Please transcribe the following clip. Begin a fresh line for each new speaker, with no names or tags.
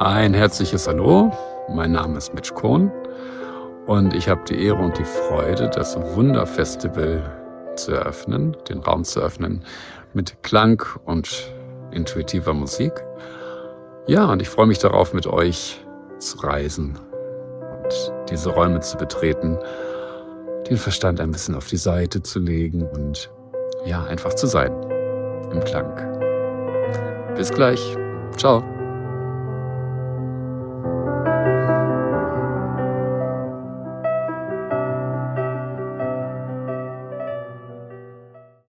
Ein herzliches Hallo, mein Name ist Mitch Kohn und ich habe die Ehre und die Freude, das Wunderfestival zu eröffnen, den Raum zu öffnen mit Klang und intuitiver Musik. Ja, und ich freue mich darauf, mit euch zu reisen und diese Räume zu betreten, den Verstand ein bisschen auf die Seite zu legen und ja, einfach zu sein im Klang. Bis gleich. Ciao.